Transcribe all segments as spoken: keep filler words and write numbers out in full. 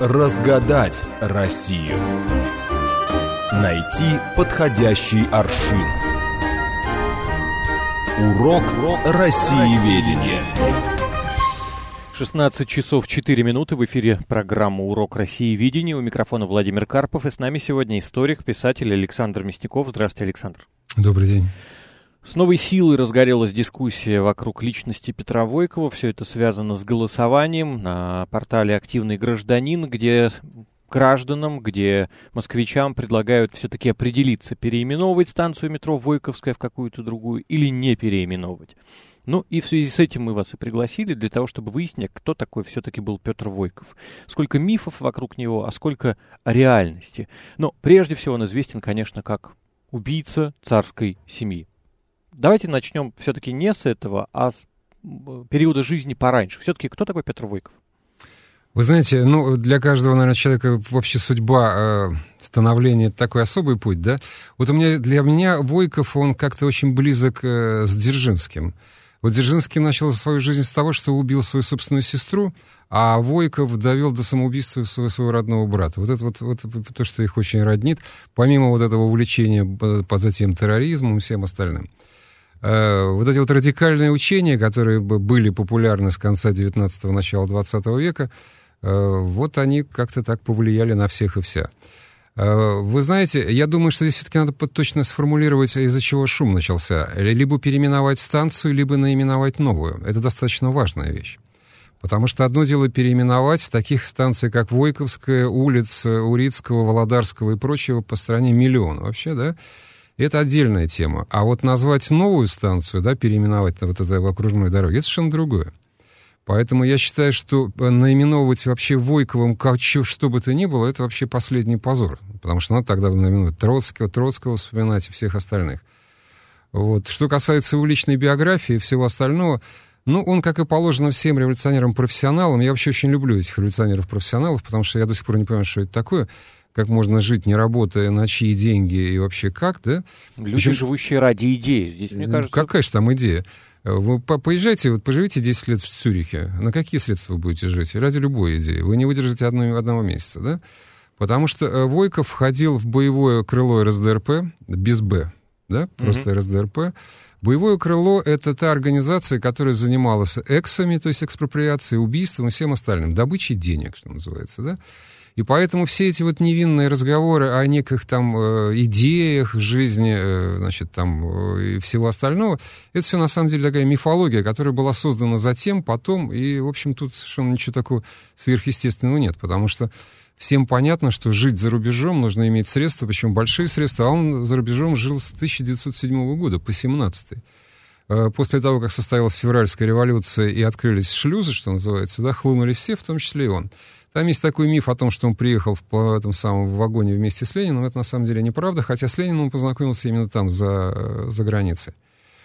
Разгадать Россию. Найти подходящий аршин. Урок россиеведения. шестнадцать часов четыре минуты, в эфире программа «Урок россиеведения». У микрофона Владимир Карпов, и с нами сегодня историк, писатель Александр Мясников. Здравствуйте, Александр. Добрый день. С новой силой разгорелась дискуссия вокруг личности Петра Войкова. Все это связано с голосованием на портале «Активный гражданин», где гражданам, где москвичам предлагают все-таки определиться, переименовывать станцию метро Войковская в какую-то другую или не переименовывать. Ну и в связи с этим мы вас и пригласили для того, чтобы выяснить, кто такой все-таки был Петр Войков. Сколько мифов вокруг него, а сколько реальности. Но прежде всего он известен, конечно, как убийца царской семьи. Давайте начнем все-таки не с этого, а с периода жизни пораньше. Все-таки кто такой Петр Войков? Вы знаете, ну, для каждого, наверное, человека вообще судьба э, становления — это такой особый путь, да? Вот у меня, для меня Войков, он как-то очень близок э, с Дзержинским. Вот Дзержинский начал свою жизнь с того, что убил свою собственную сестру, а Войков довел до самоубийства своего, своего родного брата. Вот это вот, вот то, что их очень роднит, помимо вот этого увлечения по затем терроризмом и всем остальным. Вот эти вот радикальные учения, которые были популярны с конца девятнадцатого, начала двадцатого века, вот они как-то так повлияли на всех и вся. Вы знаете, я думаю, что здесь все-таки надо точно сформулировать, из-за чего шум начался. Либо переименовать станцию, либо наименовать новую. Это достаточно важная вещь. Потому что одно дело переименовать таких станций, как Войковская, улиц Урицкого, Володарского и прочего по стране миллион вообще, да? Это отдельная тема. А вот назвать новую станцию, да, переименовать вот это в окружной дороге, это совершенно другое. Поэтому я считаю, что наименовывать вообще Войковым как, что бы то ни было, это вообще последний позор. Потому что надо тогда наименовать Троцкого, Троцкого вспоминать и всех остальных. Вот. Что касается его личной биографии и всего остального, ну, он, как и положено всем революционерам-профессионалам, я вообще очень люблю этих революционеров-профессионалов, потому что я до сих пор не понимаю, что это такое, как можно жить, не работая, на чьи деньги и вообще как, да? Люди, Причем, живущие ради идеи. Здесь, мне кажется... Какая же там идея? Вы поезжайте, вот поживите десять лет в Цюрихе. На какие средства вы будете жить? Ради любой идеи. Вы не выдержите одного, одного месяца, да? Потому что Войков входил в боевое крыло эр эс дэ эр пэ, без «Б», да? Просто mm-hmm. эр эс дэ эр пэ. Боевое крыло — это та организация, которая занималась эксами, то есть экспроприацией, убийством и всем остальным. Добычей денег, что называется, да? И поэтому все эти вот невинные разговоры о неких там э, идеях жизни, э, значит, там, э, и всего остального, это все на самом деле такая мифология, которая была создана затем, потом, и, в общем, тут совершенно ничего такого сверхъестественного нет, потому что всем понятно, что жить за рубежом нужно иметь средства, причем большие средства, а он за рубежом жил с тысяча девятьсот седьмого года по семнадцатый. После того, как состоялась февральская революция и открылись шлюзы, что называется, да, хлынули все, в том числе и он. Там есть такой миф о том, что он приехал в этом самом вагоне вместе с Лениным. Это на самом деле неправда, хотя с Лениным он познакомился именно там, за, за границей.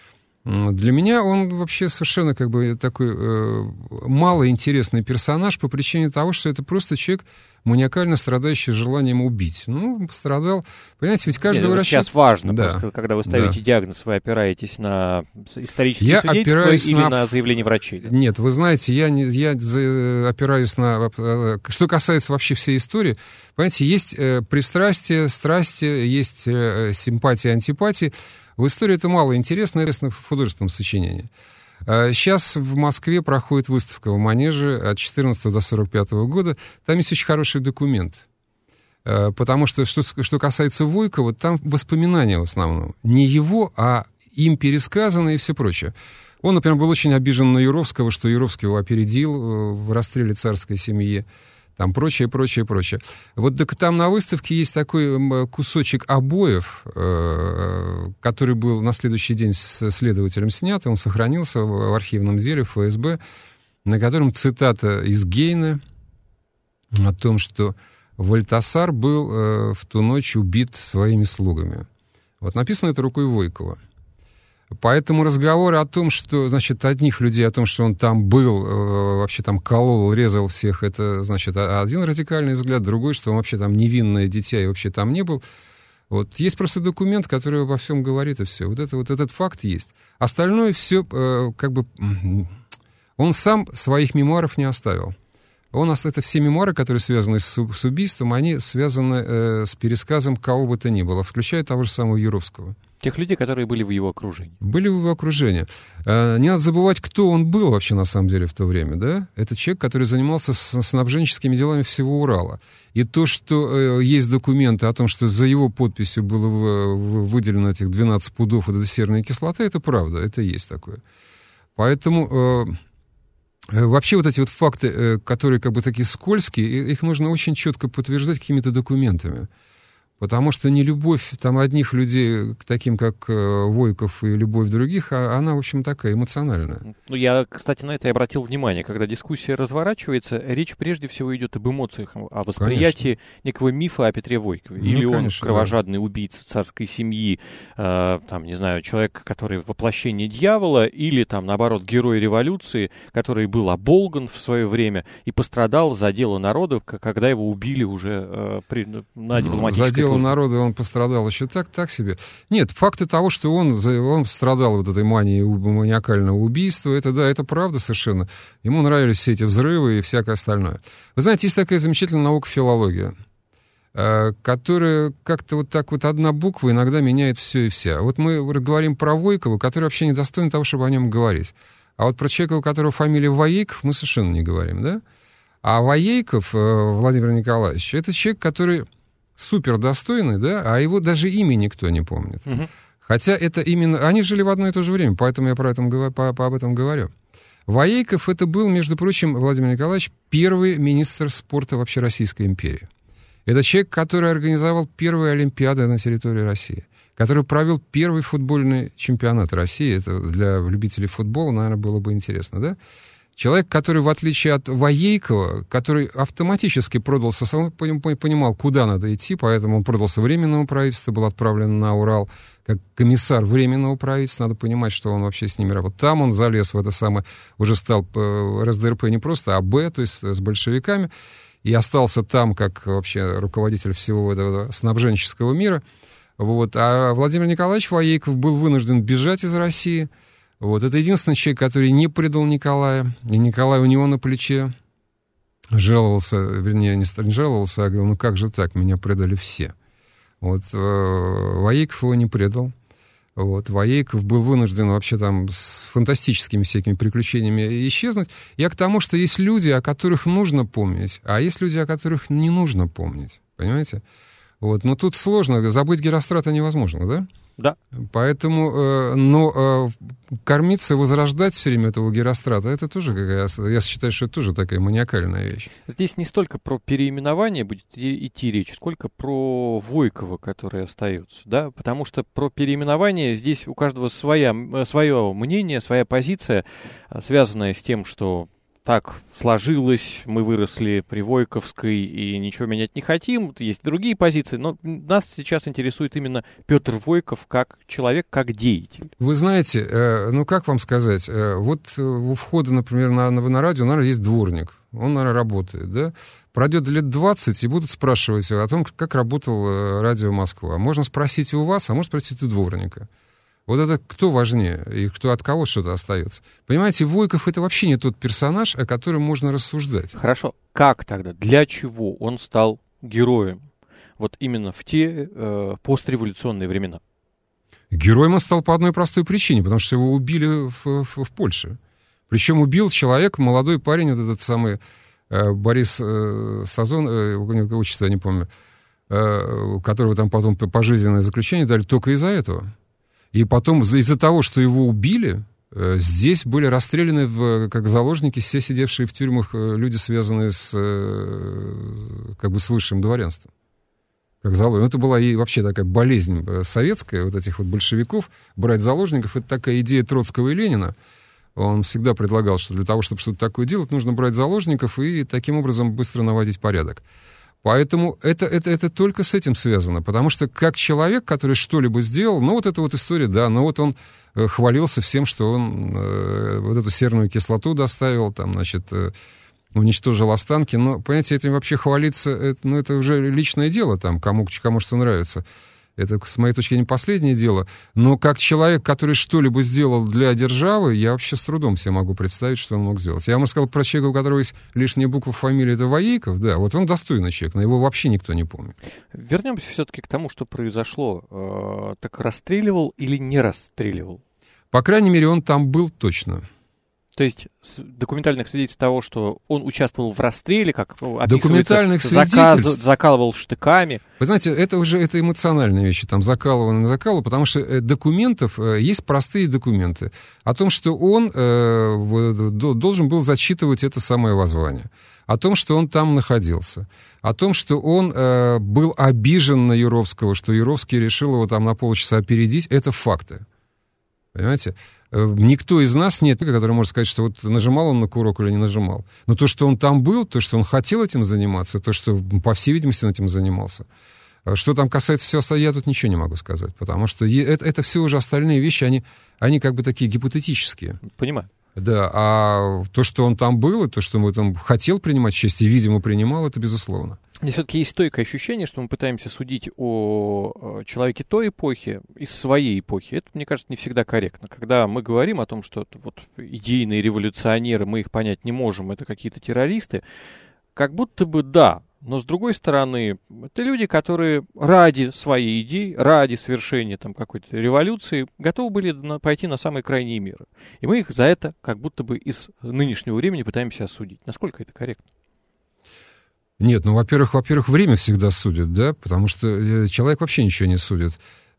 Для меня он вообще совершенно как бы такой э, малоинтересный персонаж по причине того, что это просто человек, маниакально страдающий желанием убить. Ну, пострадал. Понимаете, ведь каждый Нет, врач... Сейчас важно, да. просто, когда вы ставите да. диагноз, вы опираетесь на исторические я свидетельства или на... на заявление врачей? Да? Нет, вы знаете, я, не, я опираюсь на... Что касается вообще всей истории, понимаете, есть э, пристрастие, страсти, есть э, симпатия, антипатия. В истории это мало интересно, интересно в художественном сочинении. Сейчас в Москве проходит выставка в Манеже от четырнадцатого до сорок пятого года. Там есть очень хороший документ. Потому что, что, что касается Войкова, там воспоминания в основном. Не его, а им пересказано и все прочее. Он, например, был очень обижен на Юровского, что Юровский его опередил в расстреле царской семьи. Там прочее, прочее, прочее. Вот так там на выставке есть такой кусочек обоев, который был на следующий день с следователем снят, и он сохранился в архивном деле эф эс бэ, на котором цитата из Гейна о том, что Вальтасар был в ту ночь убит своими слугами. Вот написано это рукой Войкова. Поэтому разговоры о том, что, значит, одних людей, о том, что он там был, э, вообще там колол, резал всех, это, значит, один радикальный взгляд, другой, что он вообще там невинное дитя и вообще там не был. Вот. Есть просто документ, который обо всем говорит, и все. Вот, это, вот этот факт есть. Остальное все, э, как бы, он сам своих мемуаров не оставил. У нас это все мемуары, которые связаны с, с убийством, они связаны э, с пересказом кого бы то ни было, включая того же самого Юровского. Тех людей, которые были в его окружении. Были в его окружении. Э, не надо забывать, кто он был вообще на самом деле в то время, да? Это человек, который занимался снабженческими делами всего Урала. И то, что э, есть документы о том, что за его подписью было в, в, выделено этих двенадцать пудов этой серной кислоты, это правда, это есть такое. Поэтому... Э, Вообще вот эти вот факты, которые как бы такие скользкие, их нужно очень четко подтверждать какими-то документами. Потому что не любовь там одних людей к таким, как Войков, и любовь других, а она, в общем, такая эмоциональная. Ну, я, кстати, на это и обратил внимание. Когда дискуссия разворачивается, речь прежде всего идет об эмоциях, о восприятии конечно. Некого мифа о Петре Войкове. Или ну, конечно, он кровожадный да. убийца царской семьи, э, там, не знаю, человек, который воплощение дьявола, или, там, наоборот, герой революции, который был оболган в свое время и пострадал за дело народа, когда его убили уже э, при, на дипломатической у народа он пострадал еще так, так себе. Нет, факты того, что он, он страдал вот этой манией маниакального убийства, это да, это правда совершенно. Ему нравились все эти взрывы и всякое остальное. Вы знаете, есть такая замечательная наука филология, которая как-то вот так вот одна буква иногда меняет все и вся. Вот мы говорим про Войкова, который вообще не достоин того, чтобы о нем говорить. А вот про человека, у которого фамилия Воейков, мы совершенно не говорим, да? А Воейков Владимир Николаевич, это человек, который... супер достойный, да, а его даже имя никто не помнит. Угу. Хотя это именно... Они жили в одно и то же время, поэтому я про этом, по, по об этом говорю. Воейков это был, между прочим, Владимир Николаевич, первый министр спорта вообще Российской империи. Это человек, который организовал первые Олимпиады на территории России, который провел первый футбольный чемпионат России. Это для любителей футбола, наверное, было бы интересно, да? Человек, который, в отличие от Воейкова, который автоматически продался, сам понимал, куда надо идти, поэтому он продался Временному правительству, был отправлен на Урал как комиссар Временного правительства. Надо понимать, что он вообще с ними работал. Там он залез в это самое, уже стал РСДРП не просто, а Б, то есть с большевиками, и остался там как вообще руководитель всего этого снабженческого мира. Вот. А Владимир Николаевич Воейков был вынужден бежать из России. Вот, это единственный человек, который не предал Николая, и Николай у него на плече жаловался, вернее, не жаловался, а говорил, ну как же так, меня предали все. Вот, э, Воейков его не предал. Вот, Воейков был вынужден вообще там с фантастическими всякими приключениями исчезнуть. Я к тому, что есть люди, о которых нужно помнить, а есть люди, о которых не нужно помнить, понимаете? Вот, но тут сложно, забыть Герострата невозможно, да? Да. Поэтому, э, но э, кормиться, возрождать все время этого Герострата, это тоже, какая, я считаю, что это тоже такая маниакальная вещь. Здесь не столько про переименование будет идти речь, сколько про Войкова, который остается, да, потому что про переименование здесь у каждого своя, свое мнение, своя позиция, связанная с тем, что так сложилось, мы выросли при Войковской и ничего менять не хотим, есть другие позиции, но нас сейчас интересует именно Петр Войков как человек, как деятель. Вы знаете, э, ну как вам сказать, э, вот у входа, например, на, на, на радио, наверное, есть дворник, он, наверное, работает, да? Пройдет лет двадцать, и будут спрашивать о том, как работал радио Москва. Можно спросить у вас, а можно спросить у дворника. Вот это кто важнее, и кто от кого что-то остается. Понимаете, Войков — это вообще не тот персонаж, о котором можно рассуждать. Хорошо. Как тогда, для чего он стал героем? Вот именно в те э, постреволюционные времена. Героем он стал по одной простой причине, потому что его убили в, в, в Польше. Причем убил человек, молодой парень, вот этот самый э, Борис э, Сазон, э, отчество я не помню, э, которого там потом пожизненное заключение дали только из-за этого. И потом из-за того, что его убили, здесь были расстреляны в, как заложники все сидевшие в тюрьмах люди, связанные с, как бы с высшим дворянством. Как заложники. Это была и вообще такая болезнь советская, вот этих вот большевиков, брать заложников. Это такая идея Троцкого и Ленина. Он всегда предлагал, что для того, чтобы что-то такое делать, нужно брать заложников и таким образом быстро наводить порядок. Поэтому это, это, это только с этим связано, потому что как человек, который что-либо сделал, ну вот эта вот история, да, ну вот он э, хвалился всем, что он э, вот эту серную кислоту доставил, там, значит, э, уничтожил останки, но, понимаете, этим вообще хвалиться, это, ну это уже личное дело, там, кому, кому что нравится. Это, с моей точки зрения, последнее дело. Но как человек, который что-либо сделал для державы, я вообще с трудом себе могу представить, что он мог сделать. Я вам рассказал про человека, у которого есть лишняя буква в фамилии, это Воейков, да, вот он достойный человек, но его вообще никто не помнит. Вернемся все-таки к тому, что произошло. Так расстреливал или не расстреливал? По крайней мере, он там был точно. То есть документальных свидетельств того, что он участвовал в расстреле, как документальных заказ, закалывал штыками. Вы знаете, это уже это эмоциональные вещи, там закалывание, закалывал, потому что документов, есть простые документы о том, что он э, должен был зачитывать это самое воззвание, о том, что он там находился, о том, что он э, был обижен на Юровского, что Юровский решил его там на полчаса опередить, это факты. Понимаете? Никто из нас нет, который может сказать, что вот нажимал он на курок или не нажимал. Но то, что он там был, то, что он хотел этим заниматься, то, что, по всей видимости, он этим занимался. Что там касается всего остального, я тут ничего не могу сказать, потому что это, это все уже остальные вещи, они, они как бы такие гипотетические. Понимаю. Да, а то, что он там был, и то, что он там хотел принимать участие, и, видимо, принимал, это безусловно. Мне все-таки есть стойкое ощущение, что мы пытаемся судить о человеке той эпохи из своей эпохи. Это, мне кажется, не всегда корректно. Когда мы говорим о том, что вот идейные революционеры, мы их понять не можем, это какие-то террористы, как будто бы да, но с другой стороны, это люди, которые ради своей идеи, ради совершения там какой-то революции готовы были на, пойти на самые крайние меры. И мы их за это как будто бы из нынешнего времени пытаемся осудить. Насколько это корректно? Нет, ну, во-первых, во-первых, время всегда судит, да, потому что человек вообще ничего не судит.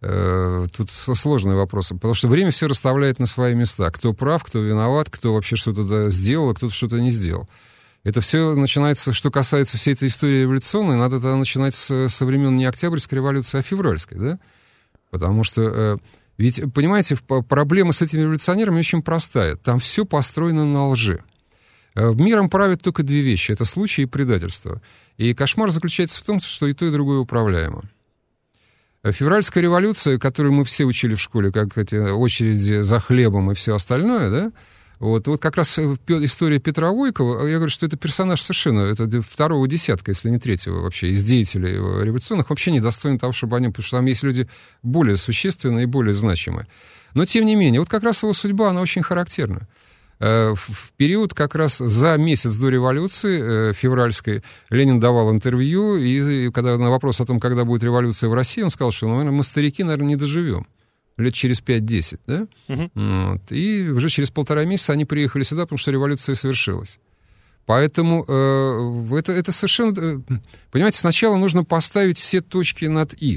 Тут сложные вопросы, потому что время все расставляет на свои места. Кто прав, кто виноват, кто вообще что-то сделал, а кто-то что-то не сделал. Это все начинается, что касается всей этой истории революционной, надо тогда начинать с, со времен не Октябрьской революции, а Февральской, да? Потому что, ведь, понимаете, проблема с этими революционерами очень простая. Там все построено на лжи. Миром правят только две вещи. Это случай и предательство. И кошмар заключается в том, что и то, и другое управляемо. Февральская революция, которую мы все учили в школе, как эти очереди за хлебом и все остальное, да, вот, вот как раз история Петра Войкова, я говорю, что это персонаж совершенно, это второго десятка, если не третьего вообще, из деятелей революционных, вообще недостоин того, чтобы они, потому что там есть люди более существенные и более значимые. Но, тем не менее, вот как раз его судьба, она очень характерна. В период как раз за месяц до революции февральской Ленин давал интервью, и когда на вопрос о том, когда будет революция в России, он сказал, что, наверное, мы, старики, наверное, не доживем. Лет через пять-десять, да? Uh-huh. Вот. И уже через полтора месяца они приехали сюда, потому что революция совершилась. Поэтому э, это, это совершенно... Понимаете, сначала нужно поставить все точки над «и».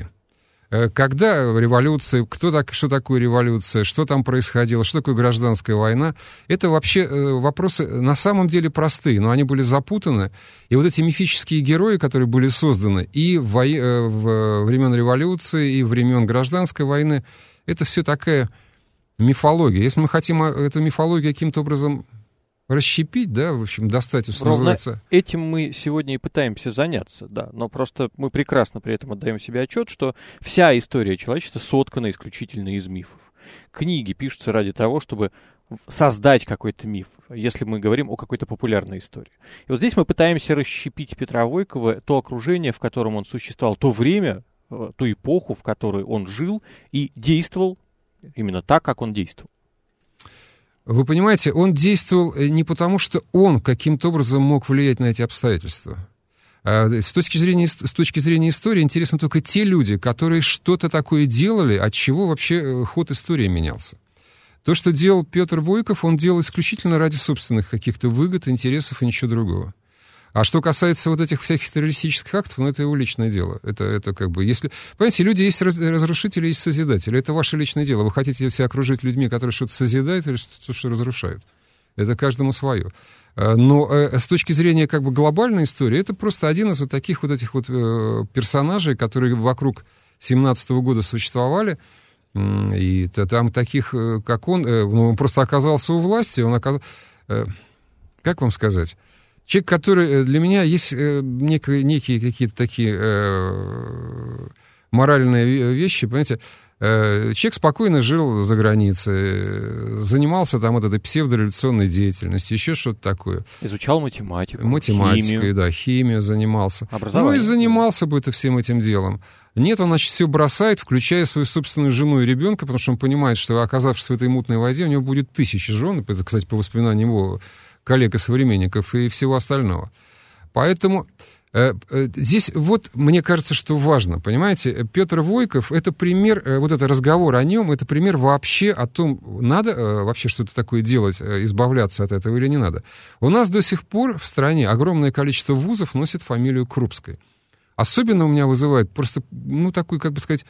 Когда революция, кто так, что такое революция, что там происходило, что такое гражданская война, это вообще вопросы на самом деле простые, но они были запутаны. И вот эти мифические герои, которые были созданы и в, во... в времен революции, и времен гражданской войны, это все такая мифология. Если мы хотим эту мифологию каким-то образом расщепить, да, в общем, достать, что Ровно называется... этим мы сегодня и пытаемся заняться, да, но просто мы прекрасно при этом отдаем себе отчет, что вся история человечества соткана исключительно из мифов. Книги пишутся ради того, чтобы создать какой-то миф, если мы говорим о какой-то популярной истории. И вот здесь мы пытаемся расщепить Петра Войкова, то окружение, в котором он существовал, то время, ту эпоху, в которой он жил и действовал именно так, как он действовал. Вы понимаете, он действовал не потому, что он каким-то образом мог влиять на эти обстоятельства. С точки зрения, с точки зрения истории интересны только те люди, которые что-то такое делали, от чего вообще ход истории менялся. То, что делал Петр Войков, он делал исключительно ради собственных каких-то выгод, интересов и ничего другого. А что касается вот этих всяких террористических актов, ну, это его личное дело. Это, это как бы, если... Понимаете, люди есть разрушители, есть созидатели. Это ваше личное дело. Вы хотите себя окружить людьми, которые что-то созидают или что-то что разрушают. Это каждому свое. Но с точки зрения как бы глобальной истории, это просто один из вот таких вот этих вот персонажей, которые вокруг семнадцатого года существовали. И там таких, как он, ну, он просто оказался у власти, он оказался... Как вам сказать? Человек, который для меня есть некие, некие какие-то такие э, моральные вещи, понимаете. Человек спокойно жил за границей, занимался там вот этой псевдореволюционной деятельностью, еще что-то такое. Изучал математику, Математикой, химию. да, химию занимался. Образование. Ну и занимался бы это всем этим делом. Нет, он, значит, все бросает, включая свою собственную жену и ребенка, потому что он понимает, что, оказавшись в этой мутной воде, у него будет тысячи жен, это, кстати, по воспоминаниям его коллег и современников, и всего остального. Поэтому... Здесь вот, мне кажется, что важно, понимаете, Петр Войков — это пример, вот этот разговор о нем, это пример вообще о том, надо вообще что-то такое делать, избавляться от этого или не надо. У нас до сих пор в стране огромное количество вузов носит фамилию Крупской. Особенно у меня вызывает просто, ну, такой, как бы сказать,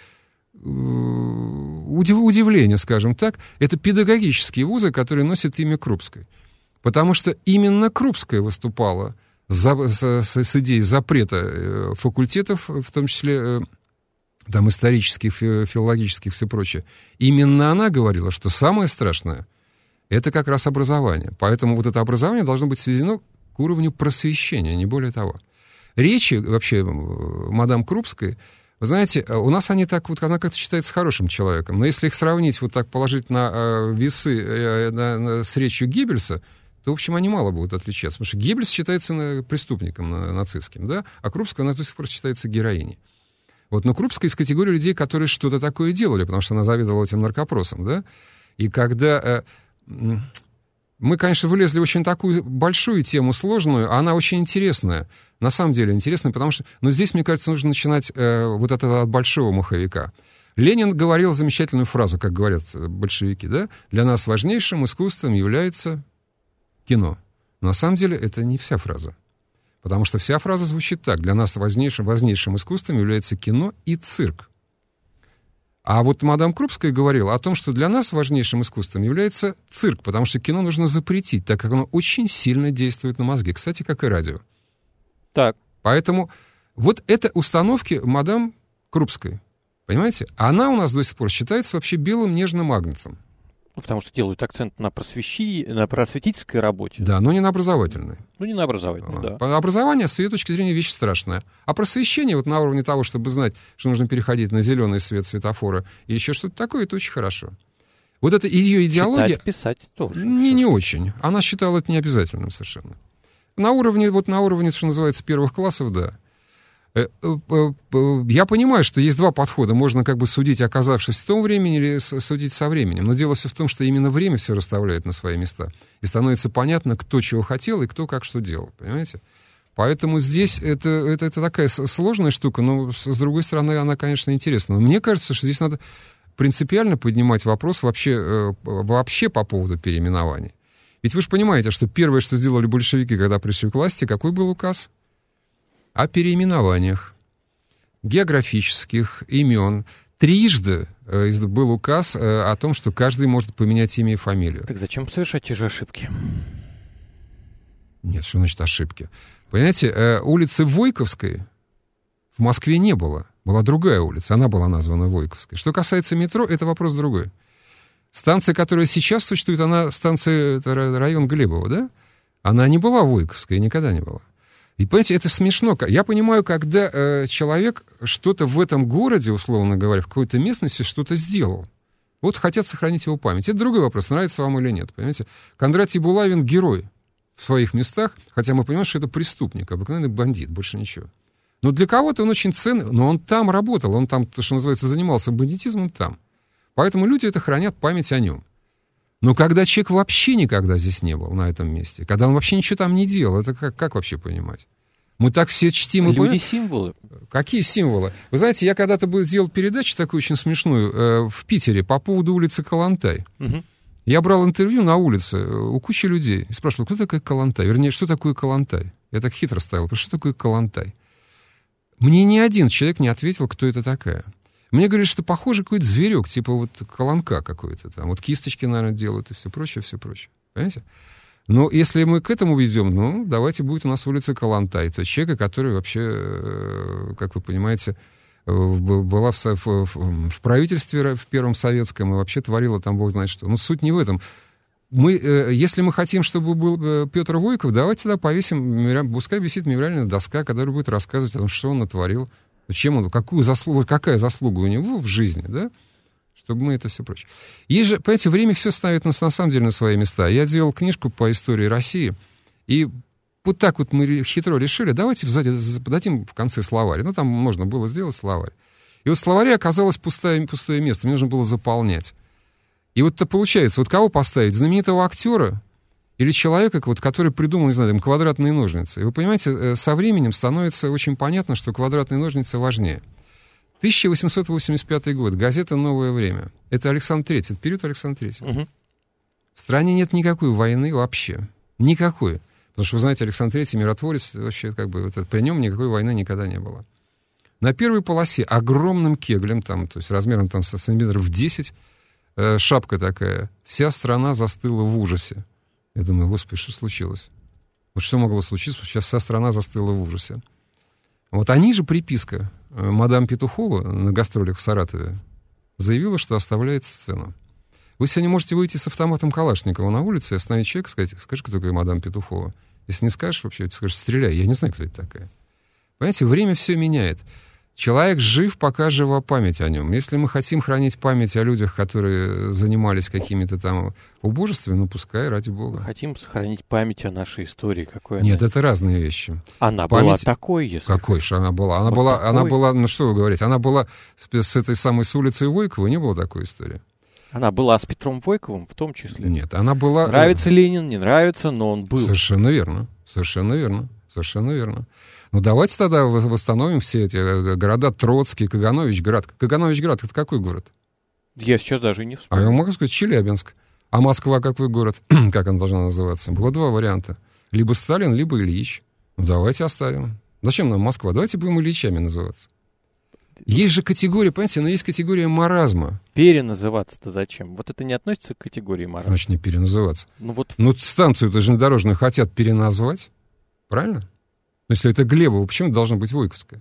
удивление, скажем так, это педагогические вузы, которые носят имя Крупской. Потому что именно Крупская выступала За, с, с идеей запрета факультетов, в том числе там, исторических, филологических и все прочее. Именно она говорила, что самое страшное — это как раз образование. Поэтому вот это образование должно быть сведено к уровню просвещения, не более того. Речи вообще мадам Крупской, вы знаете, у нас они так, вот она как-то считается хорошим человеком, но если их сравнить, вот так положить на весы на, на, с речью Геббельса, то, в общем, они мало будут отличаться. Потому что Геббельс считается преступником нацистским, да, а Крупская у нас до сих пор считается героиней. Вот, но Крупская из категории людей, которые что-то такое делали, потому что она заведовала этим наркопросом, да. И когда... Э, мы, конечно, вылезли в очень такую большую тему, сложную, а она очень интересная. На самом деле интересная, потому что... Но здесь, мне кажется, нужно начинать э, вот этого от большого маховика. Ленин говорил замечательную фразу, как говорят большевики, да. «Для нас важнейшим искусством является... кино». Но на самом деле это не вся фраза. Потому что вся фраза звучит так. Для нас важнейшим, важнейшим искусством является кино и цирк. А вот мадам Крупская говорила о том, что для нас важнейшим искусством является цирк, потому что кино нужно запретить, так как оно очень сильно действует на мозги. Кстати, как и радио. Так. Поэтому вот это установки мадам Крупской. Понимаете? Она у нас до сих пор считается вообще белым нежным агнцем. Ну, потому что делают акцент на, просвещи... на просветительской работе. Да, но не на образовательной. Ну, не на образовательной, да. Образование, с ее точки зрения, вещь страшная. А просвещение вот на уровне того, чтобы знать, что нужно переходить на зеленый свет светофора и еще что-то такое, это очень хорошо. Вот это ее идеология... Читать, писать тоже. Не, не очень. Она считала это необязательным совершенно. На уровне, вот на уровне, что называется, первых классов, да. Я понимаю, что есть два подхода. Можно как бы судить, оказавшись в том времени, или судить со временем. Но дело все в том, что именно время все расставляет на свои места. И становится понятно, кто чего хотел и кто как что делал. Понимаете? Поэтому здесь это, это, это такая сложная штука, но с другой стороны она, конечно, интересна. Но мне кажется, что здесь надо принципиально поднимать вопрос вообще, вообще по поводу переименований. Ведь вы же понимаете, что первое, что сделали большевики, когда пришли к власти, какой был указ? О переименованиях географических имен. Трижды был указ о том, что каждый может поменять имя и фамилию. Так зачем совершать те же ошибки? Нет, что значит ошибки? Понимаете, улицы Войковской в Москве не было. Была другая улица, она была названа Войковской. Что касается метро, это вопрос другой. Станция, которая сейчас существует, она станция, это район Глебово, да? Она не была Войковской, никогда не была. И, понимаете, это смешно. Я понимаю, когда э, человек что-то в этом городе, условно говоря, в какой-то местности что-то сделал. Вот хотят сохранить его память. Это другой вопрос, нравится вам или нет, понимаете? Кондратий Булавин — герой в своих местах, хотя мы понимаем, что это преступник, обыкновенный бандит, больше ничего. Но для кого-то он очень ценный, но он там работал, он там, то, что называется, занимался бандитизмом там. Поэтому люди это хранят память о нем. Но когда человек вообще никогда здесь не был, на этом месте, когда он вообще ничего там не делал, это как, как вообще понимать? Мы так все чтим. Люди понимаем? Символы. Какие символы? Вы знаете, я когда-то делал передачу такую очень смешную э, в Питере по поводу улицы Калантай. Угу. Я брал интервью на улице у кучи людей и спрашивал, кто такая Калантай? Вернее, что такое Калантай? Я так хитро ставил, что такое Калантай? Мне ни один человек не ответил, кто это такая. Мне говорили, что похоже какой-то зверек, типа вот колонка какой-то там. Вот кисточки, наверное, делают и все прочее, все прочее. Понимаете? Но если мы к этому ведем, ну, давайте будет у нас улица Калантай. То есть человека, который вообще, как вы понимаете, была в, в, в правительстве в первом советском и вообще творила там бог знает что. Но суть не в этом. Мы, если мы хотим, чтобы был Петр Войков, давайте тогда повесим, пускай висит мемориальная доска, которая будет рассказывать о том, что он натворил Чем он, какую заслугу, какая заслуга у него в жизни, да? Чтобы мы это все прочее. Есть же, понимаете, время все ставит нас на самом деле на свои места. Я делал книжку по истории России, и вот так вот мы хитро решили, давайте сзади дадим в конце словарь. Ну, там можно было сделать словарь. И вот в словаре оказалось пустое, пустое место, мне нужно было заполнять. И вот это получается, вот кого поставить? Знаменитого актера или человека, вот, который придумал, не знаю, там, квадратные ножницы? И вы понимаете, со временем становится очень понятно, что квадратные ножницы важнее. тысяча восемьсот восемьдесят пятый год, газета «Новое время». Это Александр Третий, это период Александра Третьего. Угу. В стране нет никакой войны вообще. Никакой. Потому что, вы знаете, Александр Третий миротворец, вообще, как бы, вот, при нем никакой войны никогда не было. На первой полосе огромным кеглем, там, то есть размером там, сантиметров в десять, э, шапка такая, вся страна застыла в ужасе. Я думаю, господи, что случилось? Вот что могло случиться, сейчас вся страна застыла в ужасе. Вот они же приписка. Мадам Петухова на гастролях в Саратове заявила, что оставляет сцену. Вы сегодня можете выйти с автоматом Калашникова на улицу и остановить человека и сказать, скажи, кто такая мадам Петухова. Если не скажешь вообще, ты скажешь, стреляй. Я не знаю, кто это такая. Понимаете, время все меняет. Человек жив, пока жива память о нем. Если мы хотим хранить память о людях, которые занимались какими-то там убожествами, ну, пускай, ради бога. Мы хотим сохранить память о нашей истории. Какой Нет, она... это разные вещи. Она память... была такой, если... Какой же она была? Она, вот была, такой... она была, ну что вы говорите, она была с, с этой самой, с улицы Войкова, не было такой истории. Она была с Петром Войковым в том числе. Нет, она была... Нравится Ленин, не нравится, но он был. Совершенно верно, совершенно верно, совершенно верно. Ну, давайте тогда восстановим все эти города. Троцкий, Кагановичград. Кагановичград — это какой город? Я сейчас даже не А вспомню. я могу сказать Челябинск. А Москва какой город? Как она должна называться? Было два варианта. Либо Сталин, либо Ильич. Ну, давайте оставим. Зачем нам Москва? Давайте будем Ильичами называться. Есть же категория, понимаете, но есть категория маразма. Переназываться-то зачем? Вот это не относится к категории маразма. Значит, не переназываться. Ну, вот... ну станцию-то железнодорожную хотят переназвать. Правильно? Но если это Глебово, почему это должно быть Войковское?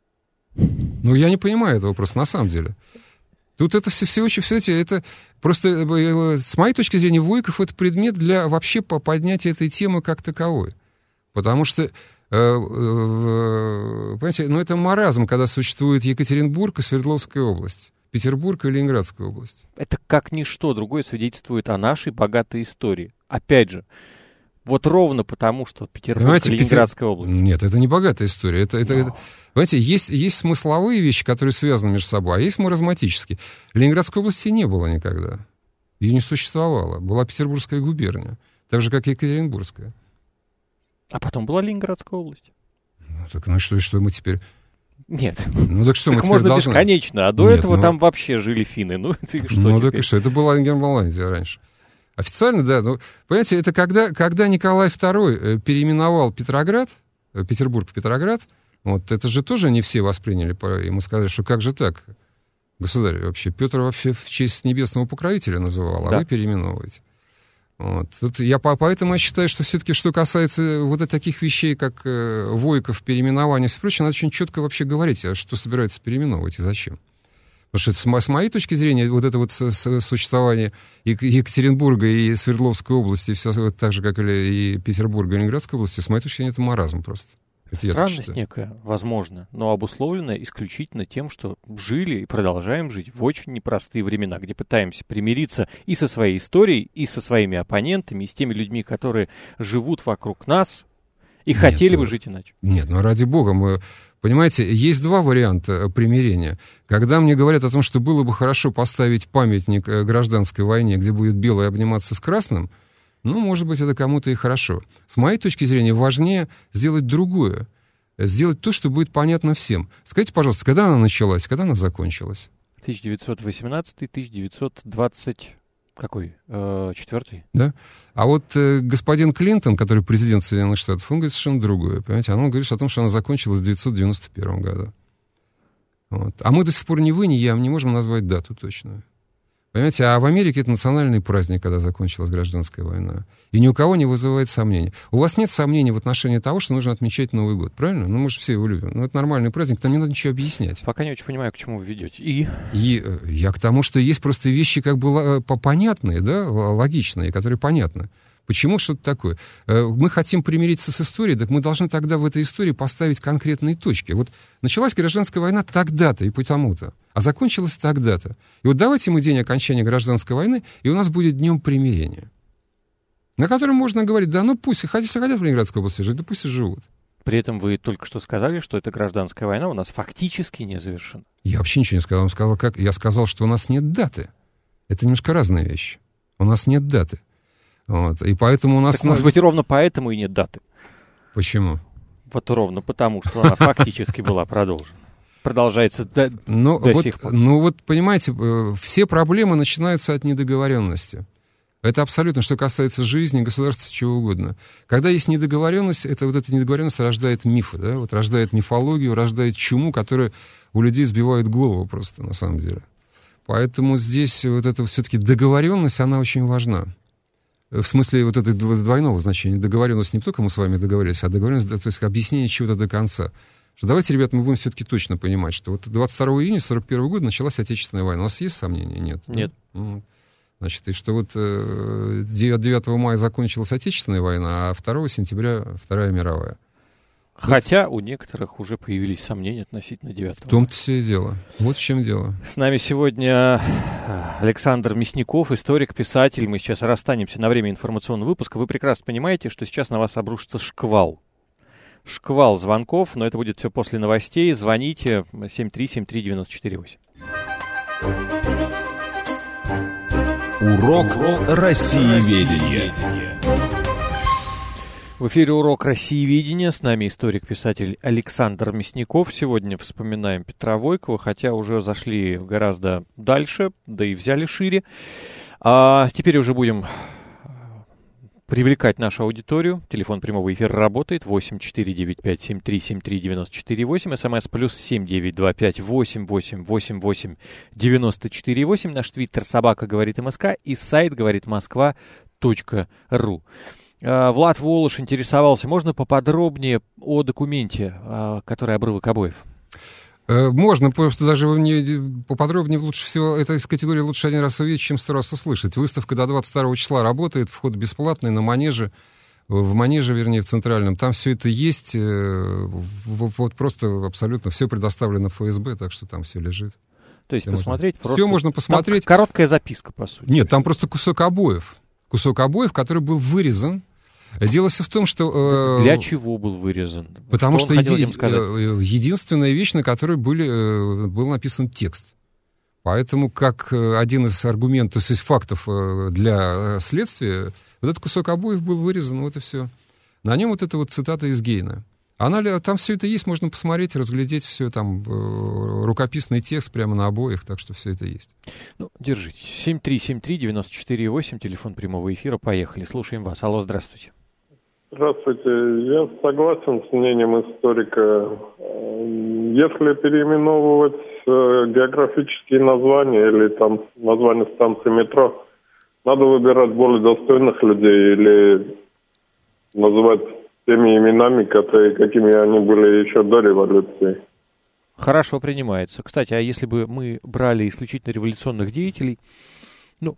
Ну, я не понимаю этого просто на самом деле. Тут это все, все очень, все эти, это просто, с моей точки зрения, Войков — это предмет для вообще поднятия этой темы как таковой. Потому что, э, э, понимаете, ну, это маразм, когда существует Екатеринбург и Свердловская область, Петербург и Ленинградская область. Это как ничто другое свидетельствует о нашей богатой истории. Опять же, вот ровно потому, что Петербург, понимаете, Ленинградская Петер... область. Нет, это не богатая история. Это, это, это... Понимаете, есть, есть смысловые вещи, которые связаны между собой, а есть маразматические. Ленинградской области не было никогда. Ее не существовало. Была Петербургская губерния, так же, как и Екатеринбургская. А потом была Ленинградская область. Ну, так, ну что, что мы теперь... Нет. Ну так что, так мы теперь можно должны... бесконечно, а до Нет, этого ну... там вообще жили финны. Ну, это что ну теперь? так и что, это была Германландия раньше. Официально, да. Ну, понимаете, это когда, когда Николай Второй переименовал Петроград, Петербург в Петроград, вот это же тоже не все восприняли. Ему сказали, что как же так, государь, вообще, Петр вообще в честь небесного покровителя называл, а да. Вы переименовываете. Вот. Тут я, поэтому я считаю, что все-таки, что касается вот таких вещей, как э, Войков, переименование и все прочее, надо очень четко вообще говорить, а что собирается переименовывать и зачем. Потому что, с моей точки зрения, вот это вот существование Екатеринбурга и Свердловской области, все вот так же, как и Петербурга и Ленинградской области, с моей точки зрения, это маразм просто. Это странность некая, возможно, но обусловленная исключительно тем, что жили и продолжаем жить в очень непростые времена, где пытаемся примириться и со своей историей, и со своими оппонентами, и с теми людьми, которые живут вокруг нас и нет, хотели бы жить иначе. Нет, ну ради бога, мы... Понимаете, есть два варианта примирения. Когда мне говорят о том, что было бы хорошо поставить памятник гражданской войне, где будет белый обниматься с красным, ну, может быть, это кому-то и хорошо. С моей точки зрения, важнее сделать другое. Сделать то, что будет понятно всем. Скажите, пожалуйста, когда она началась, когда она закончилась? тысяча девятьсот восемнадцатый — тысяча девятьсот двадцать... Какой? Э, четвертый? Да. А вот э, господин Клинтон, который президент Соединенных Штатов, он говорит совершенно другое. Понимаете? Он говорит о том, что она закончилась в тысяча девятьсот девяносто первом году. Вот. А мы до сих пор ни вы, ни я не можем назвать дату точную. Понимаете, а в Америке это национальный праздник, когда закончилась гражданская война. И ни у кого не вызывает сомнений. У вас нет сомнений в отношении того, что нужно отмечать Новый год, правильно? Ну, мы же все его любим. Ну, это нормальный праздник, там не надо ничего объяснять. Пока не очень понимаю, к чему вы ведете. И? И я к тому, что есть просто вещи как бы понятные, да, логичные, которые понятны. Почему что-то такое? Мы хотим примириться с историей, так мы должны тогда в этой истории поставить конкретные точки. Вот началась гражданская война тогда-то и потому-то, а закончилась тогда-то. И вот давайте мы день окончания гражданской войны, и у нас будет днем примирения, на котором можно говорить, да ну пусть, если хотят в Ленинградской области жить, да пусть и живут. При этом вы только что сказали, что эта гражданская война у нас фактически не завершена. Я вообще ничего не сказал. Я сказал, как... я сказал, что у нас нет даты. Это немножко разные вещи. У нас нет даты. Вот. И поэтому у нас... Так, может быть, ровно поэтому и нет даты. Почему? Вот ровно потому, что она фактически была продолжена. Продолжается до, ну, до вот, сих пор. Ну вот, понимаете, все проблемы начинаются от недоговоренности. Это абсолютно, что касается жизни, государства, чего угодно. Когда есть недоговоренность, это, вот эта недоговоренность рождает мифы, да? Вот рождает мифологию, рождает чуму, которая у людей сбивает голову просто, на самом деле. Поэтому здесь вот эта все-таки договоренность, она очень важна. В смысле вот этого двойного значения. Договоренность не только мы с вами договорились, а договоренность, то есть объяснение чего-то до конца. Что давайте, ребята, мы будем все-таки точно понимать, что вот двадцать второго июня сорок первого года началась Отечественная война. У нас есть сомнения? Нет. Нет. Да? Значит, и что вот девятого мая закончилась Отечественная война, а второго сентября Вторая мировая. Хотя вот у некоторых уже появились сомнения относительно девятого. В том-то все и дело. Вот в чем дело. С нами сегодня Александр Мясников, историк, писатель. Мы сейчас расстанемся на время информационного выпуска. Вы прекрасно понимаете, что сейчас на вас обрушится шквал. Шквал звонков, но это будет все после новостей. Звоните семь три семь три девять четыре восемь. Урок Россиеведения. В эфире урок Россиеведения. С нами историк-писатель Александр Мясников. Сегодня вспоминаем Петра Войкова, хотя уже зашли гораздо дальше, да и взяли шире. А теперь уже будем привлекать нашу аудиторию. Телефон прямого эфира работает восемь четыре девять пять семь три семь три девять четыре восемь. СМС плюс семь девять два пять восемь восемь восемь восемь девяносто четыре восемь. Наш твиттер собака говорит МСК и сайт говорит москва точка ру. Влад Волош интересовался, можно поподробнее о документе, который обрывок обоев? Можно, просто даже не, поподробнее лучше всего, это из категории лучше один раз увидеть, чем сто раз услышать. Выставка до двадцать второго числа работает, вход бесплатный на Манеже, в Манеже, вернее, в Центральном. Там все это есть, вот просто абсолютно все предоставлено эф эс бэ, так что там все лежит. То есть все посмотреть можно, просто... Все можно посмотреть. Там короткая записка, по сути. Нет, там просто кусок обоев. Кусок обоев, который был вырезан. Дело все в том, что... Э, Для чего был вырезан? Потому что, что еди... единственная вещь, на которой были, был написан текст. Поэтому, как один из аргументов, то есть фактов для следствия, вот этот кусок обоев был вырезан, вот и все. На нем вот эта вот цитата из Гейна. Она, там все это есть, можно посмотреть, разглядеть все, там рукописный текст прямо на обоих, так что все это есть. Ну, держитесь. семь три семь три девять четыре восемь, телефон прямого эфира, поехали. Слушаем вас. Алло, здравствуйте. Здравствуйте. Я согласен с мнением историка. Если переименовывать географические названия или там название станции метро, надо выбирать более достойных людей или называть теми именами, которые, какими они были еще до революции. Хорошо, принимается. Кстати, а если бы мы брали исключительно революционных деятелей, ну,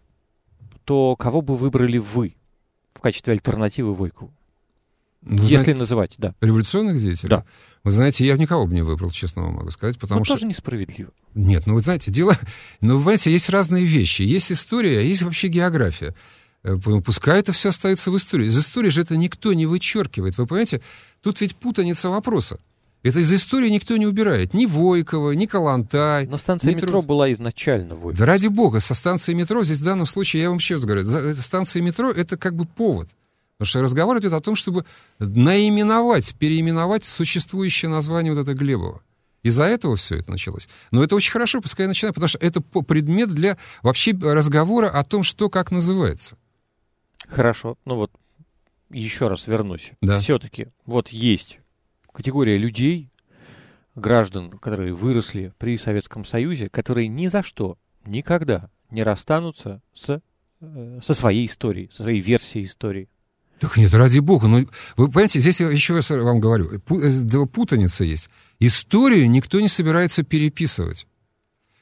то кого бы выбрали вы в качестве альтернативы Войкову? Вы если знаете, называть, да. Революционных деятелей? Да. Вы знаете, я никого бы не выбрал, честно вам могу сказать, потому ну, что... тоже несправедливо. Нет, ну, вы знаете, дело... Ну, вы понимаете, есть разные вещи. Есть история, а есть вообще география. Пускай это все остается в истории. Из истории же это никто не вычеркивает. Вы понимаете, тут ведь путаница вопроса. Это из истории никто не убирает. Ни Войкова, ни Калантай. Но станция метро Труд... была изначально Войкова. Да ради бога, со станцией метро, здесь в данном случае, я вам еще раз говорю, станция метро — это как бы повод. Потому что разговор идет о том, чтобы наименовать, переименовать существующее название вот это Глебово. Из-за этого все это началось. Но это очень хорошо, пускай начинают, потому что это предмет для вообще разговора о том, что как называется. Хорошо. Ну вот, еще раз вернусь. Да. Все-таки вот есть категория людей, граждан, которые выросли при Советском Союзе, которые ни за что, никогда не расстанутся с, со своей историей, со своей версией истории. Так нет, ради бога. Но вы понимаете, здесь я еще раз вам говорю, путаница есть. Историю никто не собирается переписывать.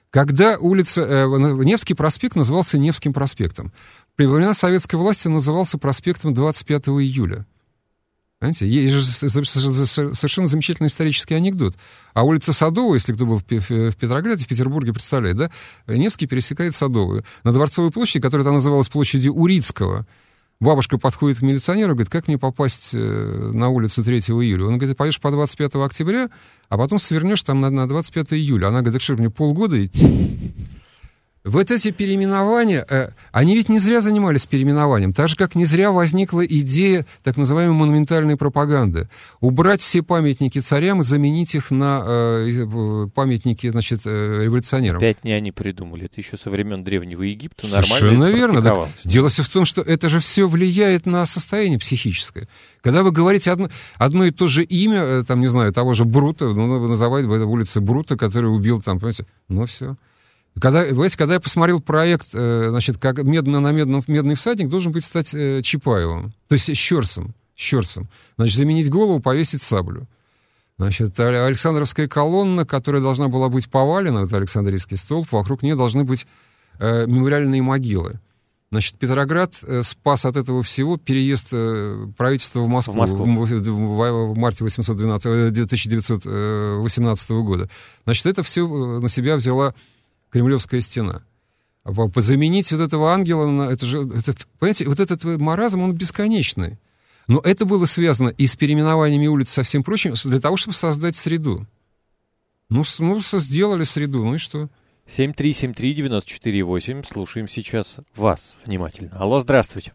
Когда улица... Э, Невский проспект назывался Невским проспектом. При времена советской власти он назывался проспектом двадцать пятого июля. Понимаете, есть же совершенно замечательный исторический анекдот. А улица Садовая, если кто был в Петрограде, в Петербурге, представляет, да, Невский пересекает Садовую. На Дворцовой площади, которая там называлась площадью Урицкого, бабушка подходит к милиционеру и говорит, как мне попасть на улицу третьего июля? Он говорит, пойдешь по двадцать пятого октября, а потом свернешь там на, на двадцать пятого июля. Она говорит, что мне полгода идти? Вот эти переименования, э, они ведь не зря занимались переименованием, так же, как не зря возникла идея так называемой монументальной пропаганды. Убрать все памятники царям и заменить их на э, памятники, значит, э, революционерам. Опять не они придумали, это еще со времен Древнего Египта Совершенно нормально верно. Так, дело все в том, что это же все влияет на состояние психическое. Когда вы говорите одно, одно и то же имя, там, не знаю, того же Брута, ну, вы называете в улице Брута, который убил там, понимаете, ну, все. Когда, понимаете, когда я посмотрел проект, значит, как медно на медном, медный всадник должен быть стать э, Чапаевым, то есть Щерсом, Щерсом. Значит, заменить голову, повесить саблю. Значит, Александровская колонна, которая должна была быть повалена, это Александрийский столб, вокруг нее должны быть э, мемориальные могилы. Значит, Петроград э, спас от этого всего переезд э, правительства в Москву в, Москву. в, в, в марте тысяча девятьсот восемнадцатого года. Значит, это все на себя взяла Кремлевская стена. Заменить вот этого ангела, это же, это, понимаете, вот этот маразм, он бесконечный. Но это было связано и с переименованиями улиц, со всем прочим, для того, чтобы создать среду. Ну, ну сделали среду, ну и что? семь три семь три девять четыре восемь. Слушаем сейчас вас внимательно. Алло, здравствуйте.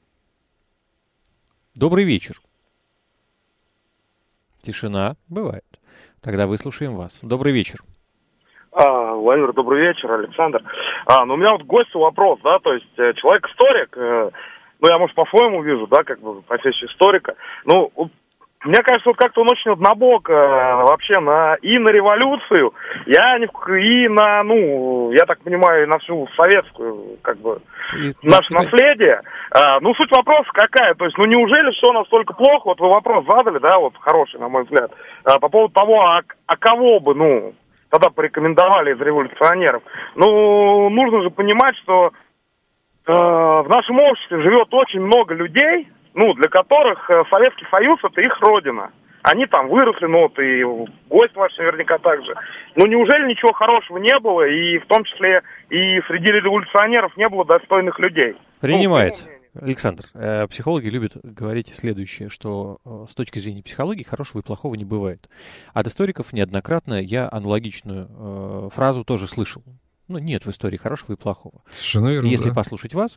Добрый вечер. Тишина бывает. Тогда выслушаем вас. Добрый вечер. А, Владимир, добрый вечер, Александр. А, ну, у меня вот к гостю вопрос, да, то есть э, человек-историк, э, ну, я, может, по-своему вижу, да, как бы профессию историка. Ну, мне кажется, вот как-то он очень однобок э, вообще на, и на революцию, я не, и на, ну, я так понимаю, и на всю советскую, как бы, и, наше и, наследие. А, ну, суть вопроса какая, то есть, ну, неужели все настолько плохо? Вот вы вопрос задали, да, вот хороший, на мой взгляд, а, по поводу того, а, а кого бы, ну... тогда порекомендовали из революционеров. Ну, нужно же понимать, что э, в нашем обществе живет очень много людей, ну, для которых э, Советский Союз — это их родина. Они там выросли, ну, вот и гость ваш наверняка так же. Ну, неужели ничего хорошего не было, и в том числе и среди революционеров не было достойных людей? Принимается. Ну, Александр, э, психологи любят говорить следующее, что э, с точки зрения психологии хорошего и плохого не бывает. От историков неоднократно я аналогичную э, фразу тоже слышал. Ну, нет в истории хорошего и плохого. Совершенно верно, Если да. послушать вас,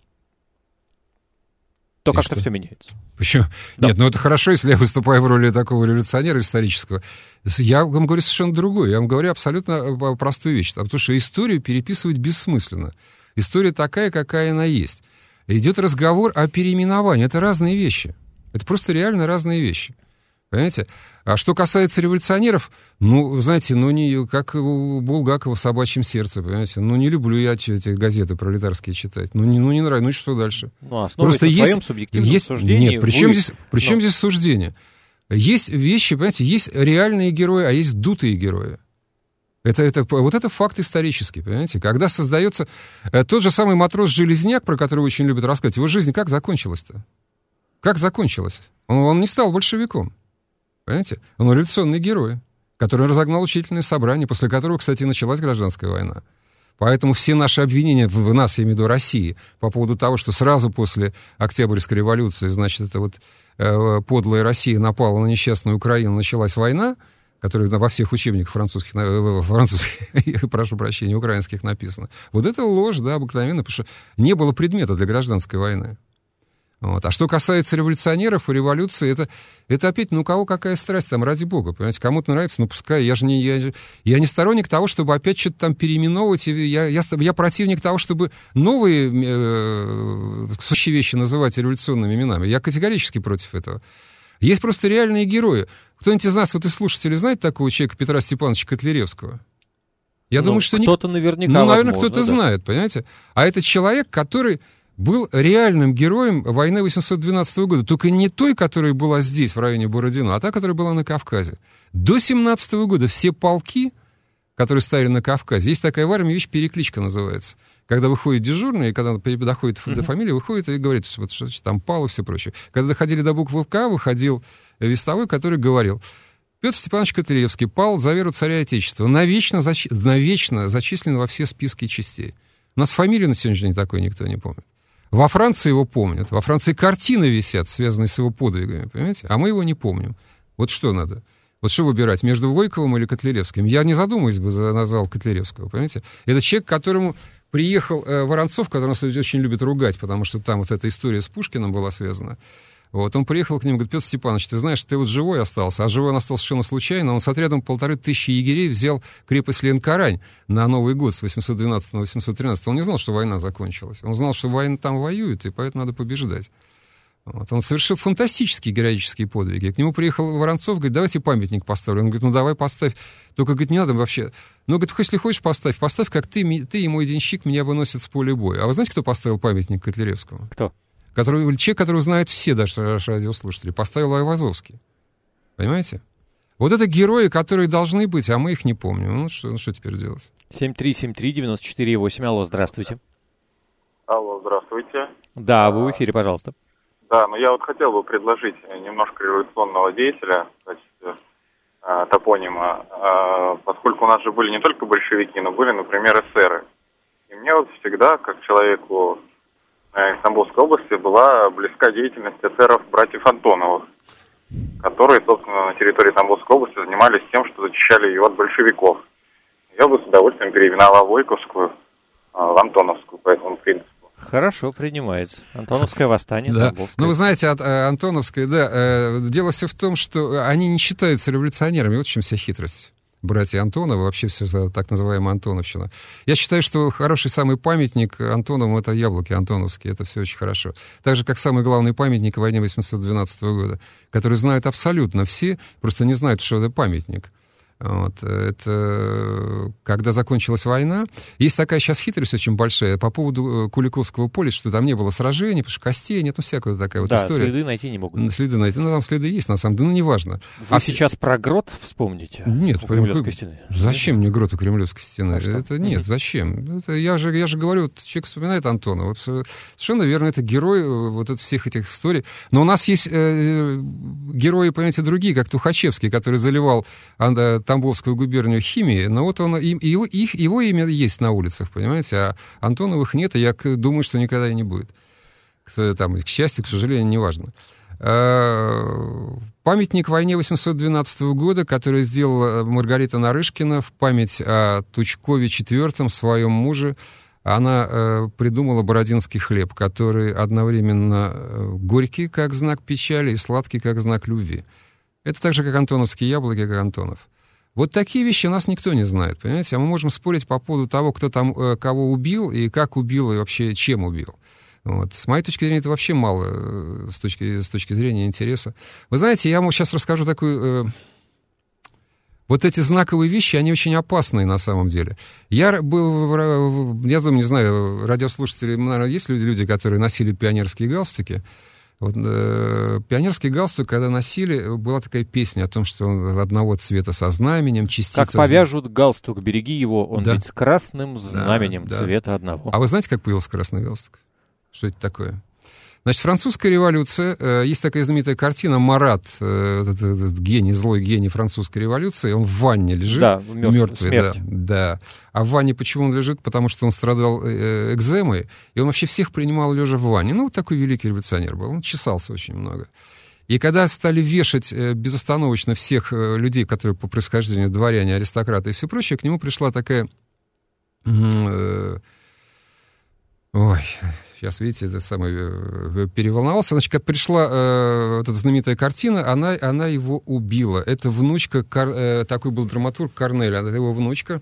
то как-то все меняется. Почему? Да. Нет, ну это хорошо, если я выступаю в роли такого революционера исторического. Я вам говорю совершенно другое. Я вам говорю абсолютно простую вещь. Потому что историю переписывать бессмысленно. История такая, какая она есть. Идет разговор о переименовании. Это разные вещи. Это просто реально разные вещи. Понимаете? А что касается революционеров, ну, знаете, ну, не как у Булгакова в «Собачьем сердце», понимаете? Ну, не люблю я эти газеты пролетарские читать. Ну, не, ну, не нравится. Ну, и что дальше? Ну, просто есть, в своем субъективном есть, суждении. Нет, при чем, вы... здесь, при чем Но... здесь суждение? Есть вещи, понимаете, есть реальные герои, а есть дутые герои. Это, это, вот это факт исторический, понимаете? Когда создается... Э, тот же самый матрос-железняк, про которого очень любят рассказывать, его жизнь как закончилась-то? Как закончилась? Он, он не стал большевиком, понимаете? Он революционный герой, который разогнал учительное собрание, после которого, кстати, началась гражданская война. Поэтому все наши обвинения в нас, я имею в виду России, по поводу того, что сразу после Октябрьской революции, значит, это вот э, подлая Россия напала на несчастную Украину, началась война, которые во всех учебниках французских, французских, прошу прощения, украинских написано. Вот это ложь, да, обыкновенно, потому что не было предмета для гражданской войны. Вот. А что касается революционеров и революции, это, это опять, ну, у кого какая страсть там, ради бога, понимаете, кому-то нравится, ну, пускай, я же не, я, я не сторонник того, чтобы опять что-то там переименовывать, я, я, я противник того, чтобы новые э, сущие вещи называть революционными именами, я категорически против этого. Есть просто реальные герои. Кто-нибудь из нас, вот из слушателей, знает такого человека Петра Степановича Котляревского? Я ну, думаю, что... Кто-то ник... наверняка, Ну, наверное, возможно, кто-то да. знает, понимаете? А это человек, который был реальным героем войны восемьсот двенадцатого года. Только не той, которая была здесь, в районе Бородино, а та, которая была на Кавказе. До семнадцатого года все полки которые ставили на Кавказе. Есть такая в армии вещь, перекличка называется. Когда выходит дежурный, и когда доходит mm-hmm. до фамилии, выходит и говорит, вот, что там Пал и все прочее. Когда доходили до буквы К, выходил вестовой, который говорил: Петр Степанович Котляревский пал за веру царя Отечества, навечно, зач... навечно зачислен во все списки частей. У нас фамилию на сегодняшний день такой никто не помнит. Во Франции его помнят, во Франции картины висят, связанные с его подвигами, понимаете? А мы его не помним. Вот что надо? Вот что выбирать, между Войковым или Котляревским? Я не задумываюсь бы, назвал Котляревского, понимаете? Это человек, к которому приехал э, Воронцов, который нас очень любит ругать, потому что там вот эта история с Пушкиным была связана. Вот, он приехал к ним и говорит: Петр Степанович, ты знаешь, ты вот живой остался, а живой он остался совершенно случайно. Он с отрядом полторы тысячи егерей взял крепость Ленкорань на Новый год с восемьсот двенадцатого на восемьсот тринадцатый. Он не знал, что война закончилась. Он знал, что война там воюет, и поэтому надо побеждать. Вот. Он совершил фантастические героические подвиги. К нему приехал Воронцов, говорит: давайте памятник поставлю. Он говорит: ну давай поставь. Только, говорит, не надо вообще. Ну, говорит, если хочешь, поставь. Поставь, как ты, ты и мой денщик меня выносят с поля боя. А вы знаете, кто поставил памятник Котляревскому? Кто? Который, человек, которого знают все даже радиослушатели, поставил Айвазовский. Понимаете? Вот это герои, которые должны быть, а мы их не помним. Ну, что, ну, что теперь делать? семь три семь три девять четыре восемь. Алло, здравствуйте. Алло, здравствуйте. Да, вы в эфире, пожалуйста. Да, но я вот хотел бы предложить немножко революционного деятеля в качестве э, топонима, э, поскольку у нас же были не только большевики, но были, например, эсеры. И мне вот всегда, как человеку из Тамбовской области, была близка деятельность эсеров братьев Антоновых, которые, собственно, на территории Тамбовской области занимались тем, что зачищали ее от большевиков. Я бы с удовольствием переименовал Войковскую в Антоновскую по этому принципу. Хорошо, принимается. Антоновское восстание, да. Тамбовское. Ну, вы знаете, от, э, Антоновское, да, э, дело все в том, что они не считаются революционерами. Вот в чем вся хитрость. Братья Антоновы, вообще все так называемая Антоновщина. Я считаю, что хороший самый памятник Антоновым — это яблоки антоновские, это все очень хорошо. Так же, как самый главный памятник войне восемьсот двенадцатого года, который знают абсолютно все, просто не знают, что это памятник. Вот, это когда закончилась война. Есть такая сейчас хитрость очень большая по поводу Куликовского поля, что там не было сражений, потому что костей нет, ну, всякая вот такая вот да, история. следы найти не могут. Следы найти, ну, там следы есть, на самом деле, ну, неважно. Вы а сейчас все... про грот вспомните? Нет, у Кремлевской стены. Зачем мне грот у Кремлевской стены? А это нет, mm-hmm. зачем? Это, я, же, я же говорю, вот, человек вспоминает Антона. Вот, совершенно верно, это герой вот от всех этих историй. Но у нас есть э, герои, понимаете, другие, как Тухачевский, который заливал э, Тамбовскую губернию химии, но вот он, его, их, его имя есть на улицах, понимаете, а Антоновых нет, и я думаю, что никогда и не будет. Там, к счастью, к сожалению, неважно. Памятник войне восемьсот двенадцатого года, который сделала Маргарита Нарышкина в память о Тучкове четвёртом, своем муже, она придумала бородинский хлеб, который одновременно горький, как знак печали, и сладкий, как знак любви. Это так же, как антоновские яблоки, как Антонов. Вот такие вещи у нас никто не знает, понимаете? А мы можем спорить по поводу того, кто там э, кого убил, и как убил, и вообще чем убил. Вот. С моей точки зрения, это вообще мало э, с, точки, с точки зрения интереса. Вы знаете, я вам сейчас расскажу такую... Э, вот эти знаковые вещи, они очень опасные на самом деле. Я, был, я думаю, не знаю, радиослушатели, наверное, есть люди, люди, которые носили пионерские галстуки. Вот, э, пионерский галстук, когда носили, была такая песня о том, что он одного цвета со знаменем, частица... Как повяжут галстук, береги его, он да. ведь с красным знаменем да, цвета да. одного. А вы знаете, как появился красный галстук? Что это такое? Значит, французская революция, э, есть такая знаменитая картина «Марат», э, этот, этот гений, злой гений французской революции, он в ванне лежит, да, мертв, мертвый, да, да. А в ванне почему он лежит? Потому что он страдал э, экземой, и он вообще всех принимал лежа в ванне. Ну, вот такой великий революционер был, он чесался очень много. И когда стали вешать э, безостановочно всех э, людей, которые по происхождению дворяне, аристократы и все прочее, к нему пришла такая... Э, ой... Сейчас, видите, это самое, переволновался. Значит, как пришла э, вот эта знаменитая картина, она, она его убила. Это внучка, Кар, э, такой был драматург Корнель, это его внучка.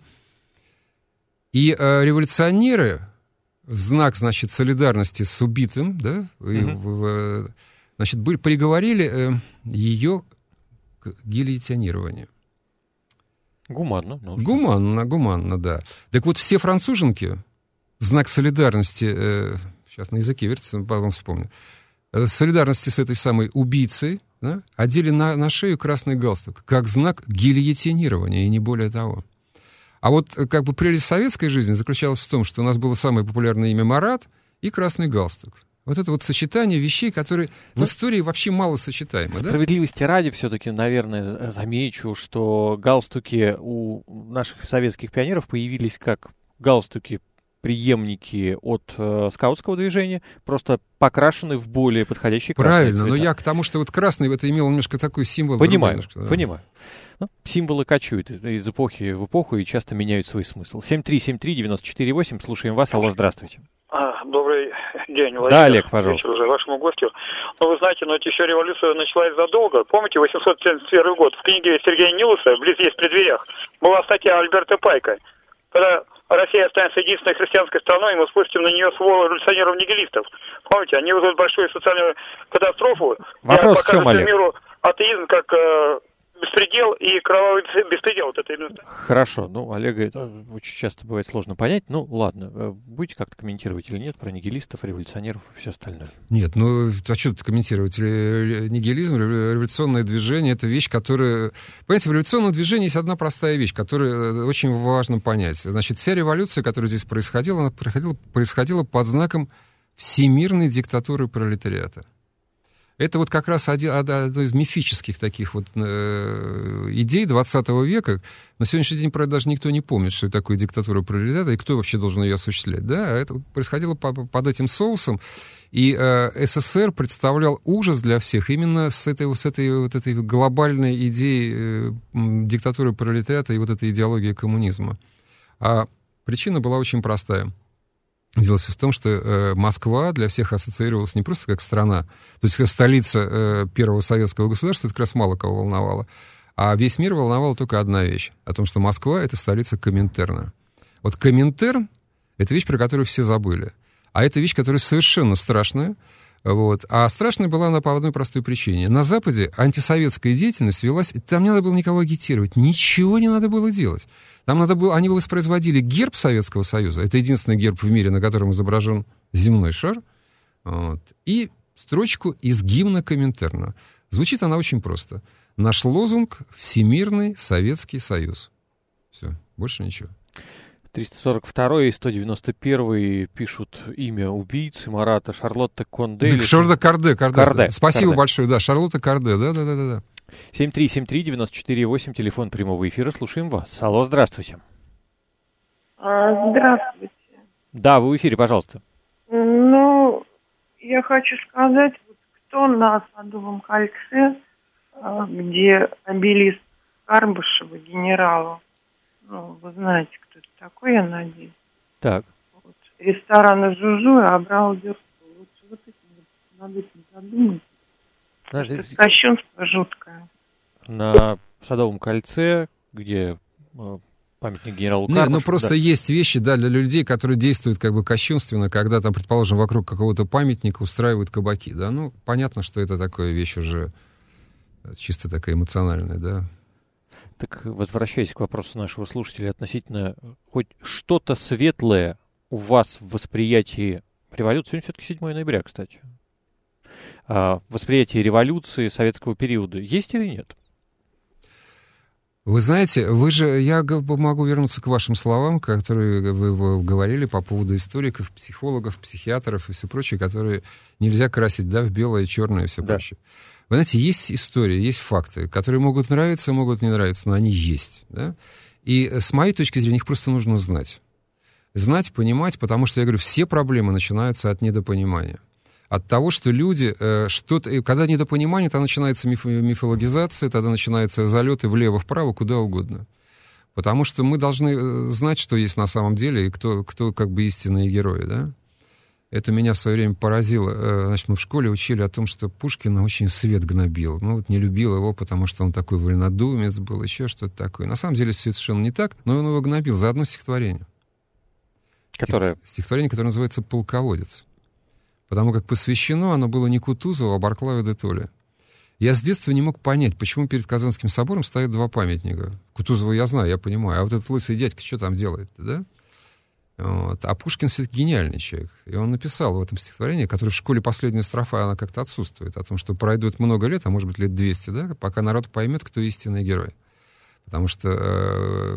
И э, революционеры в знак, значит, солидарности с убитым, да, mm-hmm. и, значит, были, приговорили э, ее к гильотинированию. Гуманно. Ну, гуманно, гуманно, да. Так вот, все француженки в знак солидарности... Э, сейчас на языке вертится, потом вспомню. Солидарности с этой самой убийцей, да, одели на, на шею красный галстук, как знак гильотинирования, и не более того. А вот как бы прелесть советской жизни заключалась в том, что у нас было самое популярное имя Марат и красный галстук. Вот это вот сочетание вещей, которые в истории вообще мало сочетаемы. Справедливости да? ради все-таки, наверное, замечу, что галстуки у наших советских пионеров появились как галстуки преемники от э, скаутского движения, просто покрашены в более подходящие красные Правильно, цвета. Но я к тому, что вот красный это имел немножко такой символ. Понимаю, немножко, да. понимаю. Ну, символы кочуют из эпохи в эпоху и часто меняют свой смысл. семь три семь три девять четыре восемь, слушаем вас. Алло, здравствуйте. А, добрый день, Владимир. Да, Олег, пожалуйста. Вечер уже вашему гостю. Ну, вы знаете, ну, это еще революция началась задолго. Помните, восемьсот семьдесят первый год в книге Сергея Нилуса «Близ есть при дверях» была статья Альберта Пайка. Когда Россия останется единственной христианской страной, и мы спустим на нее сволу революционеров-нигилистов. Помните, они вызовут большую социальную катастрофу. Вопрос в чем, Олег? Миру атеизм как э, беспредел и кровавый беспредел. Вот это именно. Хорошо, ну, Олега это очень часто бывает сложно понять. Ну, ладно, будете как-то комментировать или нет про нигилистов, революционеров и все остальное? Нет, ну, а что тут комментировать? Нигилизм, революционное движение — это вещь, которая... Понимаете, в революционном движении есть одна простая вещь, которую очень важно понять. Значит, вся революция, которая здесь происходила, она происходила, происходила под знаком всемирной диктатуры пролетариата. Это вот как раз один, одна из мифических таких вот э, идей двадцатого века. На сегодняшний день, правда, даже никто не помнит, что это такое диктатура пролетариата и кто вообще должен ее осуществлять. Да? А это происходило по, под этим соусом. И э, СССР представлял ужас для всех именно с этой, с этой, вот этой глобальной идеей э, диктатуры пролетариата и вот этой идеологии коммунизма. А причина была очень простая. Дело в том, что э, Москва для всех ассоциировалась не просто как страна, то есть как столица э, первого советского государства, это как раз мало кого волновало, а весь мир волновала только одна вещь, о том, что Москва — это столица Коминтерна. Вот Коминтерн — это вещь, про которую все забыли, а это вещь, которая совершенно страшная, вот. А страшной была она по одной простой причине. На Западе антисоветская деятельность велась, там не надо было никого агитировать, ничего не надо было делать. Там надо было, они воспроизводили герб Советского Союза, это единственный герб в мире, на котором изображен земной шар, вот, и строчку из гимна Коминтерна. Звучит она очень просто. Наш лозунг — Всемирный Советский Союз. Все, больше ничего. триста сорок второй и сто девяносто первый пишут имя убийцы Марата, Шарлотта Конде. Да, Шарлотта Карде, Карде. Карде. Спасибо Карде. большое, да, Шарлотта Карде, да-да-да. семь три семь три девять четыре восемь, телефон прямого эфира, слушаем вас. Алло, здравствуйте. А, здравствуйте. Да, вы в эфире, пожалуйста. Ну, я хочу сказать, вот кто на Садовом кольце, где обелиск Карбышева, генералу, ну, вы знаете, кто это такой, я надеюсь. Так. Вот. Рестораны Жужу и Абрау Дюрсо. Вот, вот этим, надо этим задуматься. Подожди, это кощунство жуткое. На Садовом кольце, где э, памятник генералу Нет, Карбышеву. ну просто да. есть вещи, да, для людей, которые действуют как бы кощунственно, когда там, предположим, вокруг какого-то памятника устраивают кабаки, да, ну, понятно, что это такая вещь уже чисто такая эмоциональная, да. Так, возвращаясь к вопросу нашего слушателя относительно хоть что-то светлое у вас в восприятии революции, сегодня все-таки седьмое ноября, кстати, а, восприятие революции советского периода есть или нет? Вы знаете, вы же, я могу вернуться к вашим словам, которые вы говорили по поводу историков, психологов, психиатров и все прочее, которые нельзя красить, да, в белое, черное и все да. прочее. Вы знаете, есть история, есть факты, которые могут нравиться, могут не нравиться, но они есть, да? И с моей точки зрения их просто нужно знать. Знать, понимать, потому что, я говорю, все проблемы начинаются от недопонимания. От того, что люди э, что-то... Когда недопонимание, тогда начинается миф, мифологизация, тогда начинаются залеты влево-вправо, куда угодно. Потому что мы должны знать, что есть на самом деле, и кто, кто как бы истинные герои, да? Это меня в свое время поразило. Значит, мы в школе учили о том, что Пушкина очень свет гнобил. Ну, вот не любил его, потому что он такой вольнодумец был, еще что-то такое. На самом деле все совершенно не так, но он его гнобил за одно стихотворение. Которое? Стихотворение, которое называется «Полководец». Потому как посвящено оно было не Кутузову, а Барклаю де Толле. Я с детства не мог понять, почему перед Казанским собором стоят два памятника. Кутузова я знаю, я понимаю. А вот этот лысый дядька что там делает, да? Вот. А Пушкин все-таки гениальный человек. И он написал в этом стихотворении, которое в школе последняя строфа, она как-то отсутствует, о том, что пройдет много лет, а может быть лет двести, да, пока народ поймет, кто истинный герой. Потому что э, в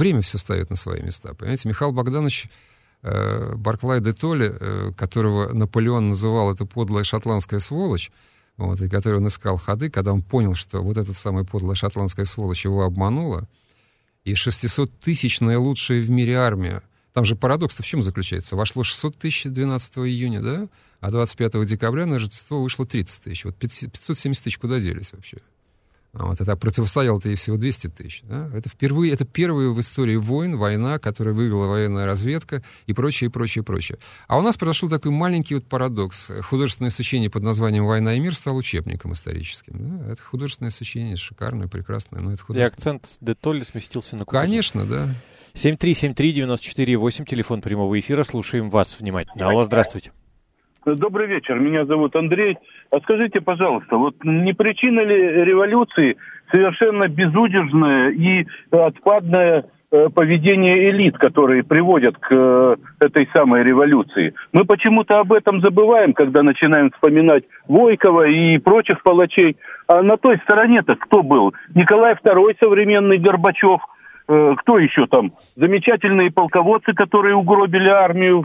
время все ставит на свои места. Понимаете, Михаил Богданович э, Барклай де Толли, э, которого Наполеон называл это подлая шотландская сволочь, вот, и который он искал ходы, когда он понял, что вот эта самая подлая шотландская сволочь его обманула, и шестисоттысячная лучшая в мире армия, там же парадокс-то в чем заключается? Вошло шестьсот тысяч двенадцатого июня, да? А двадцать пятого декабря на Рождество вышло тридцать тысяч. Вот пятьсот семьдесят тысяч куда делись вообще? Вот это противостояло-то ей всего двести тысяч. Да? Это впервые, это первая в истории войн, война, которую выиграла военная разведка и прочее, и прочее, и прочее. А у нас произошел такой маленький вот парадокс. Художественное сочинение под названием «Война и мир» стало учебником историческим. Да? Это художественное сочинение, шикарное, прекрасное. Но это художественное... И акцент с де Толли сместился на Кутузов. Конечно, да. семь три семь три девяносто четыре восемь, телефон прямого эфира. Слушаем вас внимательно. Алло, здравствуйте. Добрый вечер, меня зовут Андрей. А скажите, пожалуйста, вот не причина ли революции совершенно безудержное и отпадное поведение элит, которые приводят к этой самой революции? Мы почему-то об этом забываем, когда начинаем вспоминать Войкова и прочих палачей. А на той стороне-то кто был? Николай второй, современный Горбачев. Кто еще там? Замечательные полководцы, которые угробили армию в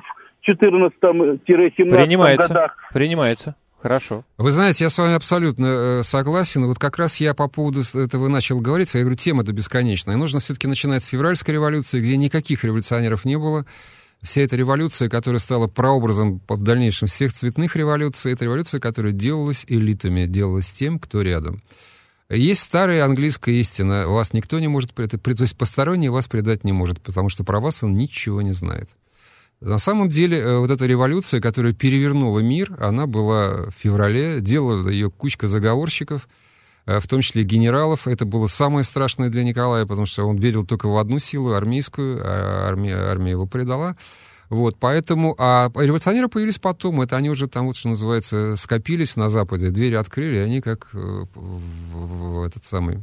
четырнадцатом-семнадцатом годах. Принимается. Хорошо. Вы знаете, я с вами абсолютно э, согласен. Вот как раз я по поводу этого начал говорить. Я говорю, тема-то бесконечная. Нужно все-таки начинать с февральской революции, где никаких революционеров не было. Вся эта революция, которая стала прообразом в дальнейшем всех цветных революций, это революция, которая делалась элитами, делалась тем, кто рядом. Есть старая английская истина. Вас никто не может... То есть посторонний вас предать не может, потому что про вас он ничего не знает. На самом деле, вот эта революция, которая перевернула мир, она была в феврале, делала ее кучка заговорщиков, в том числе генералов. Это было самое страшное для Николая, потому что он верил только в одну силу, армейскую, а армия, армия его предала. Вот, поэтому, а революционеры появились потом, это они уже там, вот что называется, скопились на Западе, двери открыли, и они как в, в, в этот самый...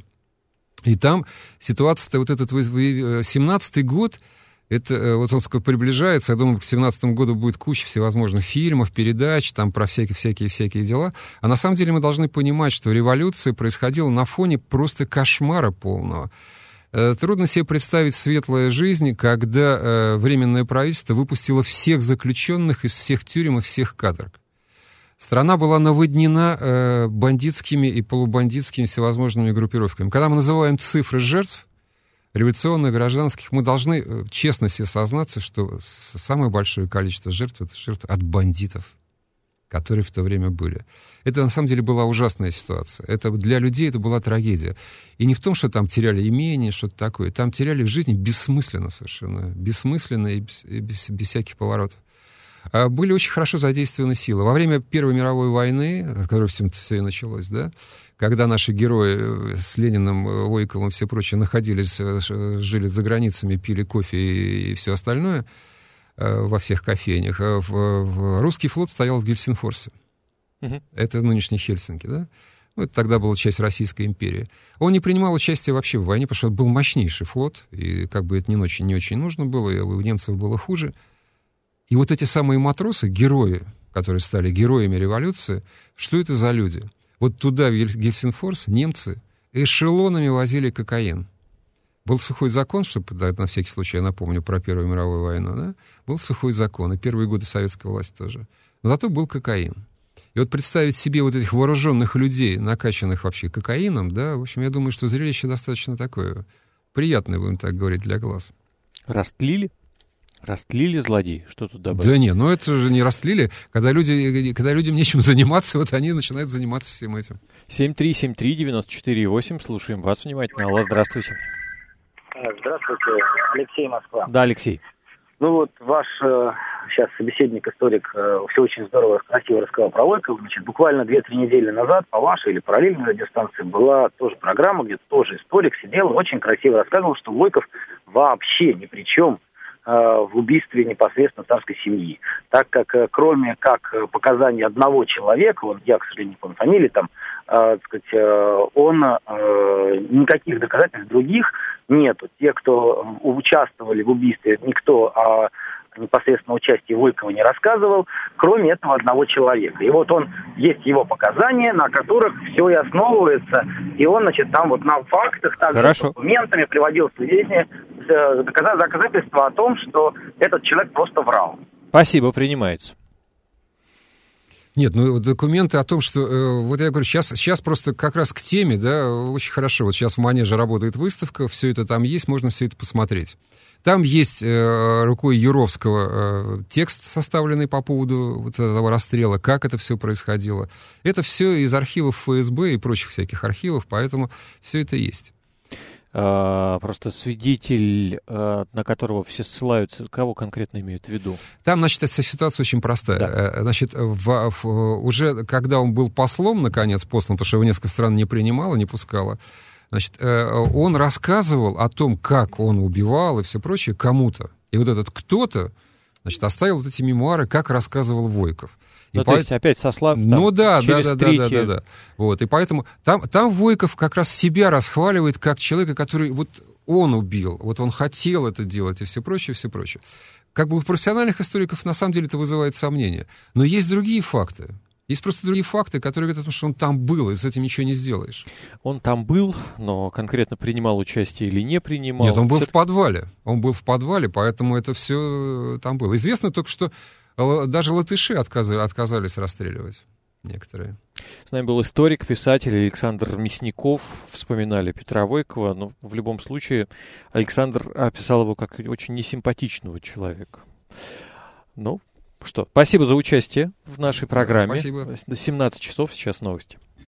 И там ситуация-то, вот этот семнадцатый год, это вот он приближается, я думаю, к семнадцатому году будет куча всевозможных фильмов, передач, там про всякие-всякие-всякие дела. А на самом деле мы должны понимать, что революция происходила на фоне просто кошмара полного. Трудно себе представить светлая жизнь, когда Временное правительство выпустило всех заключенных из всех тюрем и всех каторг. Страна была наводнена бандитскими и полубандитскими всевозможными группировками. Когда мы называем цифры жертв, революционных, гражданских, мы должны честно себе сознаться, что самое большое количество жертв — это жертв от бандитов, которые в то время были. Это, на самом деле, была ужасная ситуация. Это, для людей это была трагедия. И не в том, что там теряли имение, что-то такое. Там теряли в жизни бессмысленно совершенно. Бессмысленно и без, и без, без всяких поворотов. А были очень хорошо задействованы силы. Во время Первой мировой войны, от которой все, все и началось, да, когда наши герои с Лениным, Войковым и все прочие находились, жили за границами, пили кофе и, и все остальное во всех кофейнях, в, в, русский флот стоял в Гельсинфорсе. Uh-huh. Это нынешний Хельсинки, да? Ну, это тогда была часть Российской империи. Он не принимал участия вообще в войне, потому что это был мощнейший флот, и как бы это не очень, не очень нужно было, и у немцев было хуже. И вот эти самые матросы, герои, которые стали героями революции, что это за люди? Вот туда, в Гельсинфорс, немцы эшелонами возили кокаин. Был сухой закон, чтобы, да, на всякий случай я напомню про Первую мировую войну, да? Был сухой закон, и первые годы советской власти тоже. Но зато был кокаин. И вот представить себе вот этих вооруженных людей, накачанных вообще кокаином, да, в общем, я думаю, что зрелище достаточно такое приятное, будем так говорить, для глаз. Растлили? Растлили злодеи? Что тут добавить? Да не, ну это же не растлили. Когда, люди, когда людям нечем заниматься, вот они начинают заниматься всем этим. семь три семь три девяносто четыре восемь, слушаем вас внимательно. Алло, здравствуйте. Здравствуйте, Алексей, Москва. Да, Алексей. Ну вот ваш э, сейчас собеседник, историк, э, все очень здорово, красиво рассказал про Войкова. Значит, буквально две-три недели назад по вашей или параллельной радиостанции была тоже программа, где тоже историк сидел и очень красиво рассказывал, что Войков вообще ни при чем в убийстве непосредственно царской семьи. Так как, кроме как показаний одного человека, вот я, к сожалению, не помню фамилии, там, э, так сказать, он э, никаких доказательств других нету. Те, кто участвовали в убийстве, никто, а непосредственно участии Войкова не рассказывал, кроме этого одного человека. И вот он, есть его показания, на которых все и основывается, и он, значит, там вот на фактах, также с документами приводил свидетельства, доказательства о том, что этот человек просто врал. Спасибо, принимается. Нет, ну документы о том, что, э, вот я говорю, сейчас, сейчас просто как раз к теме, да, очень хорошо. Вот сейчас в Манеже работает выставка, все это там есть, можно все это посмотреть. Там есть э, рукой Юровского э, текст, составленный по поводу вот этого расстрела, как это все происходило. Это все из архивов эф эс бэ и прочих всяких архивов, поэтому все это есть. Просто свидетель, на которого все ссылаются, кого конкретно имеют в виду? Там, значит, эта ситуация очень простая. Да. Значит, в, в, уже когда он был послом, наконец, послан, потому что его несколько стран не принимало, не пускало, значит, он рассказывал о том, как он убивал и все прочее кому-то. И вот этот кто-то, значит, оставил вот эти мемуары, как рассказывал Войков. И ну, по... то есть опять сослав там, ну, да, через да, да, третью... да, да, да, да. Вот, и поэтому там, там Войков как раз себя расхваливает как человека, который вот он убил, вот он хотел это делать и все прочее, все прочее. Как бы у профессиональных историков на самом деле это вызывает сомнения. Но есть другие факты. Есть просто другие факты, которые говорят о том, что он там был, и с этим ничего не сделаешь. Он там был, но конкретно принимал участие или не принимал? Нет, он был все... в подвале. Он был в подвале, поэтому это все там было. Известно только, что даже латыши отказали, отказались расстреливать некоторые. С нами был историк, писатель Александр Мясников. Вспоминали Петра Войкова. Но в любом случае Александр описал его как очень несимпатичного человека. Ну, что, спасибо за участие в нашей программе. Спасибо. До семнадцати часов сейчас новости.